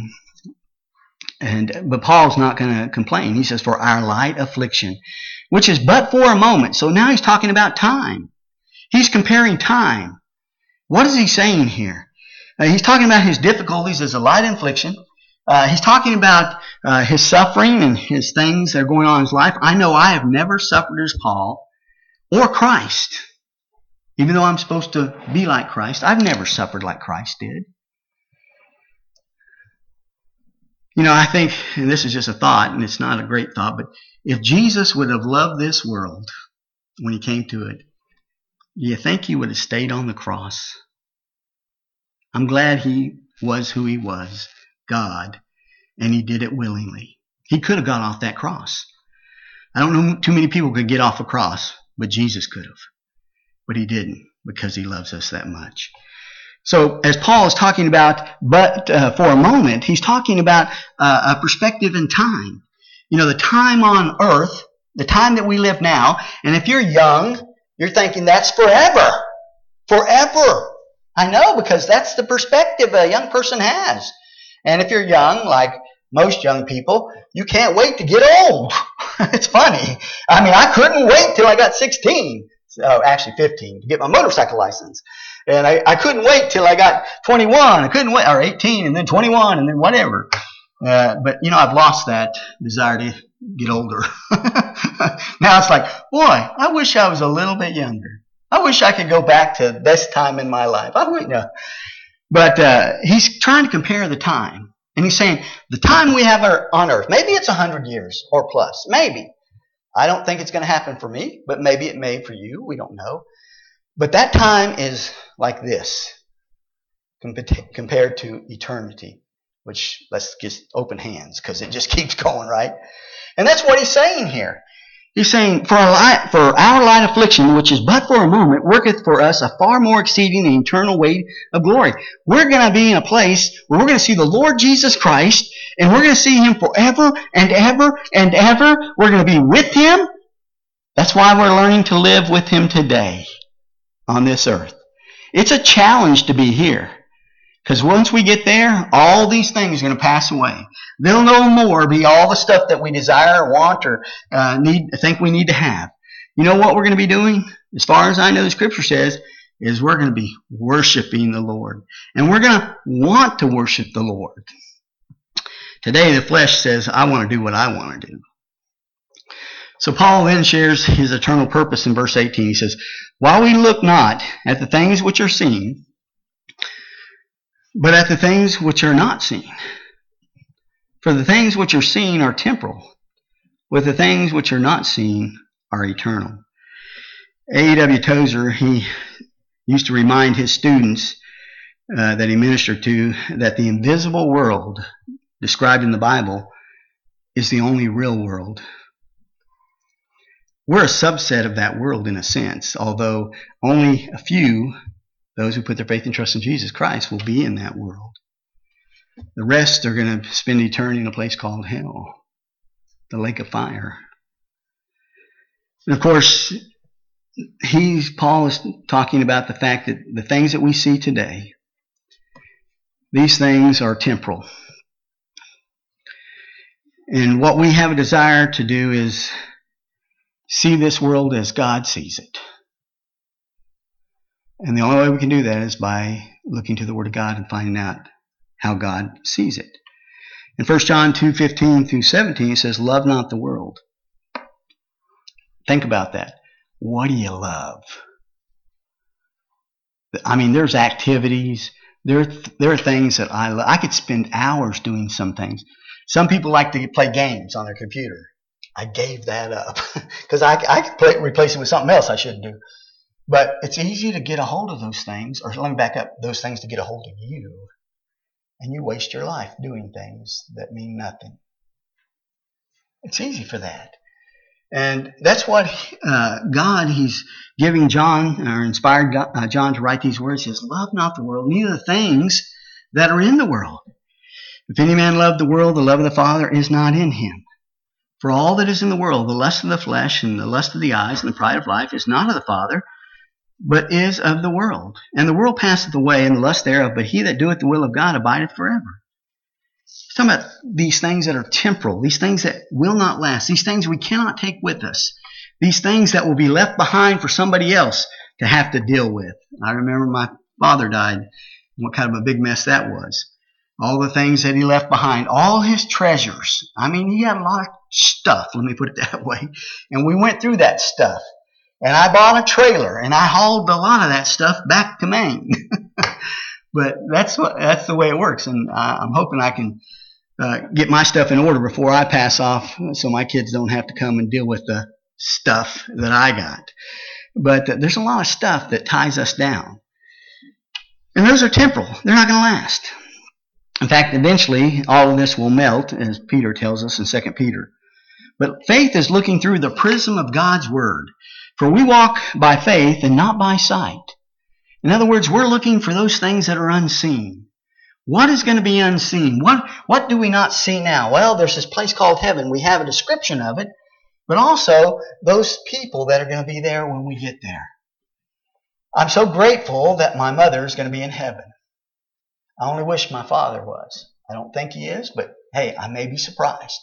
but Paul's not going to complain. He says, for our light affliction, which is but for a moment. So now he's talking about time. He's comparing time. What is he saying here? He's talking about his difficulties as a light affliction. He's talking about his suffering and his things that are going on in his life. I know I have never suffered as Paul or Christ. Even though I'm supposed to be like Christ, I've never suffered like Christ did. You know, I think, and this is just a thought, and it's not a great thought, but if Jesus would have loved this world when He came to it, do you think He would have stayed on the cross? I'm glad He was who He was, God, and He did it willingly. He could have got off that cross. I don't know too many people could get off a cross, but Jesus could have. But He didn't, because He loves us that much. So as Paul is talking about, but for a moment, he's talking about a perspective in time. You know, the time on earth, the time that we live now, and if you're young, you're thinking that's forever. Forever. I know, because that's the perspective a young person has. And if you're young, like most young people, you can't wait to get old. It's funny. I mean, I couldn't wait till I got 16. Actually 15, to get my motorcycle license. And I couldn't wait till I got 21. I couldn't wait, or 18, and then 21, and then whatever. But, you know, I've lost that desire to get older. Now it's like, boy, I wish I was a little bit younger. I wish I could go back to this time in my life. I wouldn't know. But he's trying to compare the time. And he's saying, the time we have on earth, maybe it's 100 years or plus. Maybe. I don't think it's going to happen for me, but maybe it may for you. We don't know. But that time is like this compared to eternity, which let's just open hands because it just keeps going, right? And that's what he's saying here. He's saying, for our light affliction, which is but for a moment, worketh for us a far more exceeding and eternal weight of glory. We're going to be in a place where we're going to see the Lord Jesus Christ, and we're going to see Him forever and ever and ever. We're going to be with Him. That's why we're learning to live with Him today on this earth. It's a challenge to be here. Because once we get there, all these things are going to pass away. There'll no more be all the stuff that we desire or want or think we need to have. You know what we're going to be doing? As far as I know the Scripture says, is we're going to be worshiping the Lord. And we're going to want to worship the Lord. Today the flesh says, I want to do what I want to do. So Paul then shares his eternal purpose in verse 18. He says, while we look not at the things which are seen, but at the things which are not seen. For the things which are seen are temporal, but the things which are not seen are eternal. A.W. Tozer, he used to remind his students that he ministered to that the invisible world described in the Bible is the only real world. We're a subset of that world in a sense, although only a few, those who put their faith and trust in Jesus Christ, will be in that world. The rest are going to spend eternity in a place called hell, the lake of fire. And of course, Paul is talking about the fact that the things that we see today, these things are temporal. And what we have a desire to do is see this world as God sees it. And the only way we can do that is by looking to the Word of God and finding out how God sees it. In 1 John 2:15 through 17, it says, love not the world. Think about that. What do you love? I mean, there's activities. There are things that I love. I could spend hours doing some things. Some people like to play games on their computer. I gave that up because I could replace it with something else I shouldn't do. But it's easy to get a hold of those things, or let me back up, those things to get a hold of you. And you waste your life doing things that mean nothing. It's easy for that. And that's what God, he's giving John, or inspired John to write these words. He says, love not the world, neither the things that are in the world. If any man love the world, the love of the Father is not in him. For all that is in the world, the lust of the flesh and the lust of the eyes and the pride of life is not of the Father, but is of the world. And the world passeth away, and the lust thereof, but he that doeth the will of God abideth forever. He's talking about these things that are temporal, these things that will not last, these things we cannot take with us, these things that will be left behind for somebody else to have to deal with. I remember my father died, and what kind of a big mess that was. All the things that he left behind, all his treasures. I mean, he had a lot of stuff, let me put it that way. And we went through that stuff. And I bought a trailer, and I hauled a lot of that stuff back to Maine. But that's the way it works. And I'm hoping I can get my stuff in order before I pass off, so my kids don't have to come and deal with the stuff that I got. But there's a lot of stuff that ties us down. And those are temporal. They're not going to last. In fact, eventually, all of this will melt, as Peter tells us in 2 Peter. But faith is looking through the prism of God's Word. For we walk by faith and not by sight. In other words, we're looking for those things that are unseen. What is going to be unseen? What do we not see now? Well, there's this place called heaven. We have a description of it, but also those people that are going to be there when we get there. I'm so grateful that my mother is going to be in heaven. I only wish my father was. I don't think he is, but hey, I may be surprised.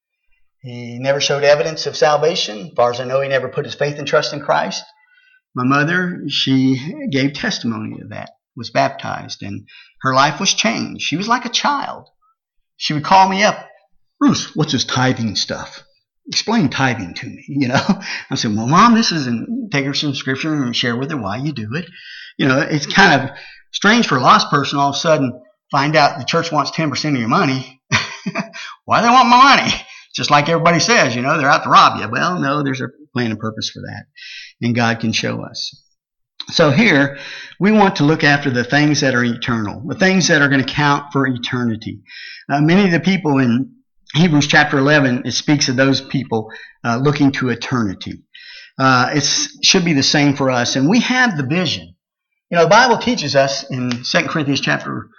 He never showed evidence of salvation. As far as I know, he never put his faith and trust in Christ. My mother, she gave testimony of that, was baptized, and her life was changed. She was like a child. She would call me up, Bruce, what's this tithing stuff? Explain tithing to me, I said, well, Mom, this isn't, take her some scripture and share with her why you do it. It's kind of strange for a lost person all of a sudden find out the church wants 10% of your money. Why do they want my money? Just like everybody says, they're out to rob you. Well, no, there's a plan and purpose for that. And God can show us. So here, we want to look after the things that are eternal, the things that are going to count for eternity. Many of the people in Hebrews chapter 11, it speaks of those people looking to eternity. It should be the same for us. And we have the vision. The Bible teaches us in 1 Corinthians chapter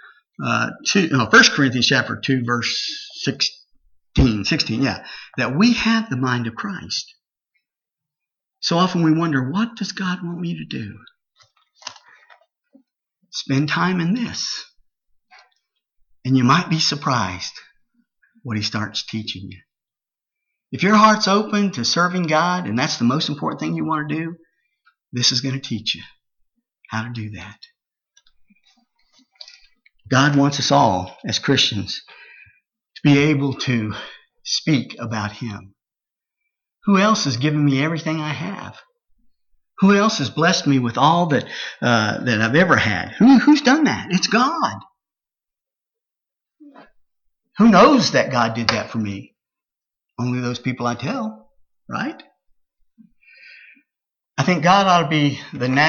2, verse 16, that we have the mind of Christ. So often we wonder, what does God want me to do? Spend time in this. And you might be surprised what he starts teaching you. If your heart's open to serving God, and that's the most important thing you want to do, this is going to teach you how to do that. God wants us all, as Christians, to be able to speak about him. Who else has given me everything I have? Who else has blessed me with all that I've ever had? Who's done that? It's God. Who knows that God did that for me? Only those people I tell, right? I think God ought to be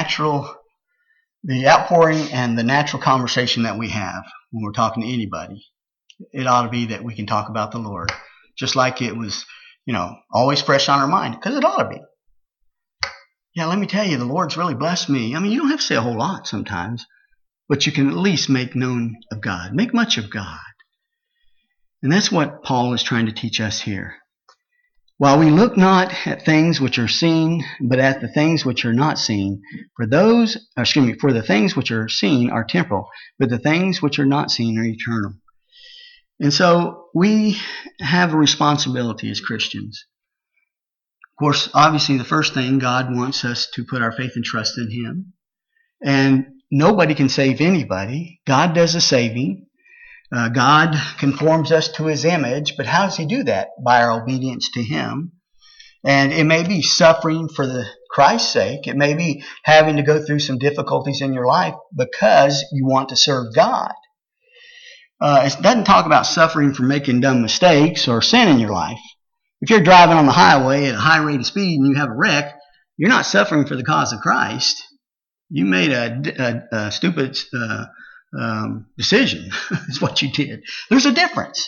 the outpouring and the natural conversation that we have when we're talking to anybody. It ought to be that we can talk about the Lord, just like it was, always fresh on our mind, because it ought to be. Yeah, let me tell you, the Lord's really blessed me. I mean, you don't have to say a whole lot sometimes, but you can at least make known of God, make much of God. And that's what Paul is trying to teach us here. While we look not at things which are seen, but at the things which are not seen, for the things which are seen are temporal, but the things which are not seen are eternal. And so we have a responsibility as Christians. Of course, obviously the first thing, God wants us to put our faith and trust in Him. And nobody can save anybody. God does the saving. God conforms us to His image, but how does He do that? By our obedience to Him. And it may be suffering for Christ's sake. It may be having to go through some difficulties in your life because you want to serve God. It doesn't talk about suffering for making dumb mistakes or sin in your life. If you're driving on the highway at a high rate of speed and you have a wreck, you're not suffering for the cause of Christ. You made a stupid decision. Is what you did. There's a difference.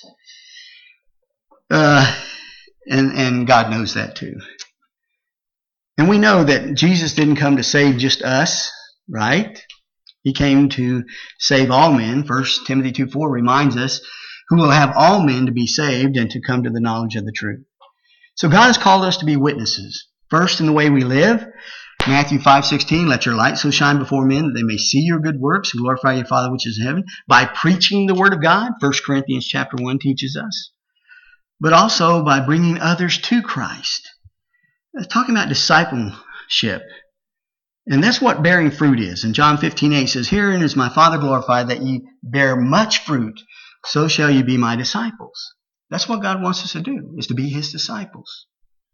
And God knows that too. And we know that Jesus didn't come to save just us, right? He came to save all men. 1 Timothy 2:4 reminds us, who will have all men to be saved and to come to the knowledge of the truth. So God has called us to be witnesses. First, in the way we live. Matthew 5:16, let your light so shine before men that they may see your good works and glorify your Father which is in heaven. By preaching the Word of God, 1 Corinthians chapter 1 teaches us. But also by bringing others to Christ. Talking about discipleship. And that's what bearing fruit is. In John 15:8 says, herein is my Father glorified, that ye bear much fruit, so shall ye be my disciples. That's what God wants us to do, is to be His disciples.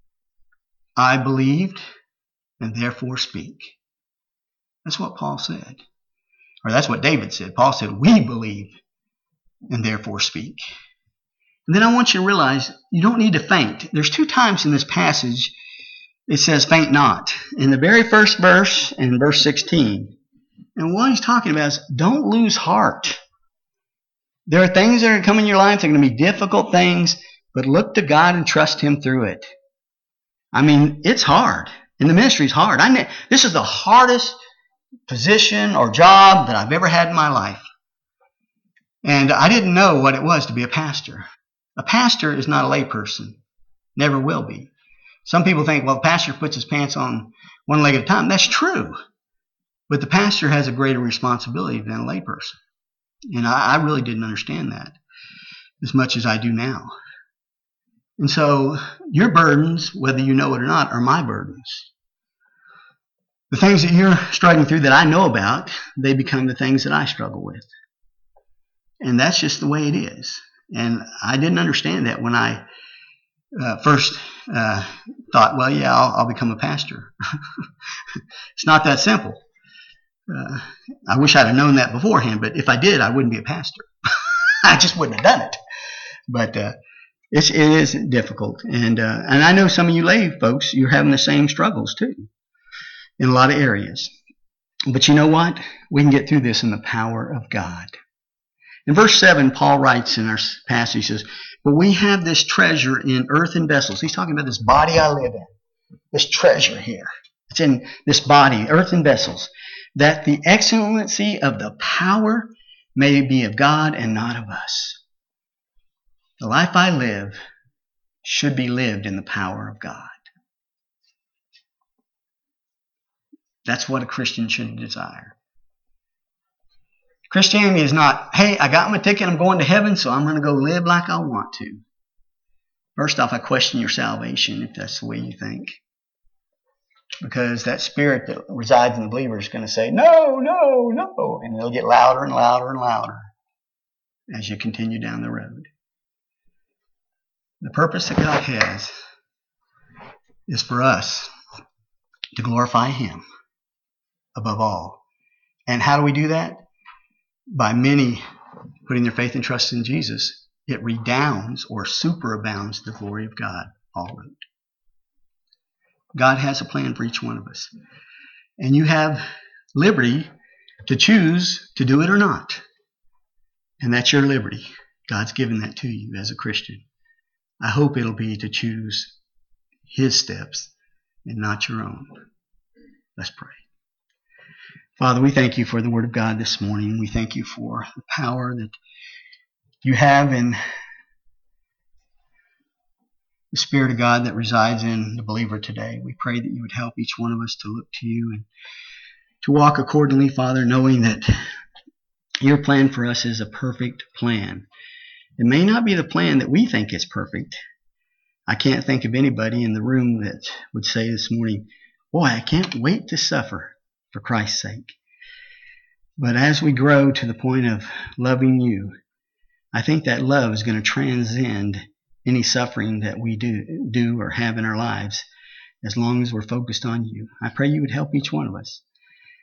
I believed and therefore speak. That's what Paul said. Or that's what David said. Paul said, we believe and therefore speak. And then I want you to realize you don't need to faint. There's 2 times in this passage it says faint not. In the very first verse and verse 16. And what he's talking about is don't lose heart. There are things that are going to come in your life. They're going to be difficult things. But look to God and trust Him through it. I mean, it's hard. And the ministry is hard. This is the hardest position or job that I've ever had in my life. And I didn't know what it was to be a pastor. A pastor is not a layperson. Never will be. Some people think, well, the pastor puts his pants on one leg at a time. That's true. But the pastor has a greater responsibility than a layperson. And I really didn't understand that as much as I do now. And so your burdens, whether you know it or not, are my burdens. The things that you're struggling through that I know about, they become the things that I struggle with. And that's just the way it is. And I didn't understand that when I first thought, well, yeah, I'll become a pastor. It's not that simple. I wish I'd have known that beforehand, but if I did, I wouldn't be a pastor. I just wouldn't have done it. But it is difficult. And I know some of you lay folks, you're having the same struggles too in a lot of areas. But you know what? We can get through this in the power of God. In verse 7, Paul writes in our passage, he says, but we have this treasure in earthen vessels. He's talking about this body I live in. This treasure here. It's in this body, earthen vessels. That the excellency of the power may be of God and not of us. The life I live should be lived in the power of God. That's what a Christian should desire. Christianity is not, hey, I got my ticket, I'm going to heaven, so I'm going to go live like I want to. First off, I question your salvation if that's the way you think. Because that spirit that resides in the believer is going to say, no, no, no. And it'll get louder and louder and louder as you continue down the road. The purpose that God has is for us to glorify Him above all. And how do we do that? By many putting their faith and trust in Jesus it redounds or superabounds the glory of God all round. God has a plan for each one of us. And you have liberty to choose to do it or not. And that's your liberty. God's given that to you as a Christian. I hope it'll be to choose His steps and not your own. Let's pray. Father, we thank you for the Word of God this morning. We thank you for the power that you have in the Spirit of God that resides in the believer today. We pray that you would help each one of us to look to you and to walk accordingly, Father, knowing that your plan for us is a perfect plan. It may not be the plan that we think is perfect. I can't think of anybody in the room that would say this morning, boy, I can't wait to suffer for Christ's sake. But as we grow to the point of loving you, I think that love is going to transcend any suffering that we do or have in our lives as long as we're focused on you. I pray you would help each one of us.